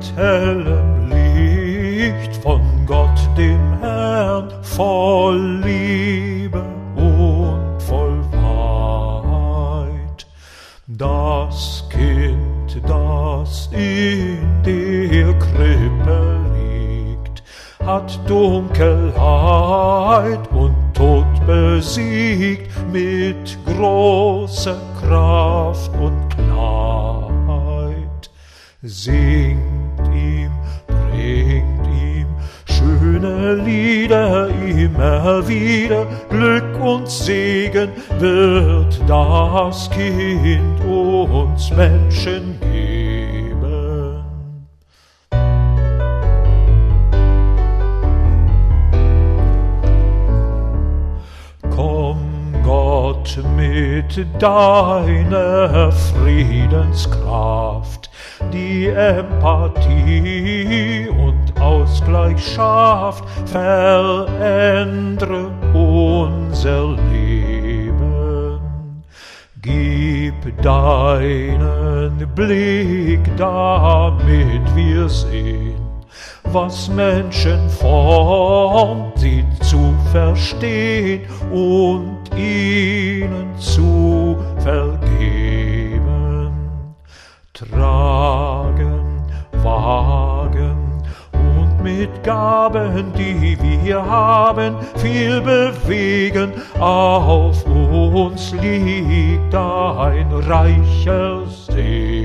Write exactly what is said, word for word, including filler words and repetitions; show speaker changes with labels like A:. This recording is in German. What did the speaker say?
A: hellem Licht von Gott dem Herrn, voll Liebe und voll Wahrheit. Das Kind, das in der Krippe liegt, hat Dunkelheit und Tod besiegt mit großer Kraft und Klarheit. Singt ihm, bringt ihm schöne Lieder immer wieder, Glück und Segen wird das Kind uns Menschen geben. Komm Gott mit deiner Friedenskraft, die Empathie und Ausgleich schafft, verändere unser Leben. Gib deinen Blick, damit wir sehen, was Menschen formt, sie zu verstehen und ihnen zu vergeben. Tragen, wagen und mit Gaben, die wir haben, viel bewegen. Auf uns liegt ein reicher Segen.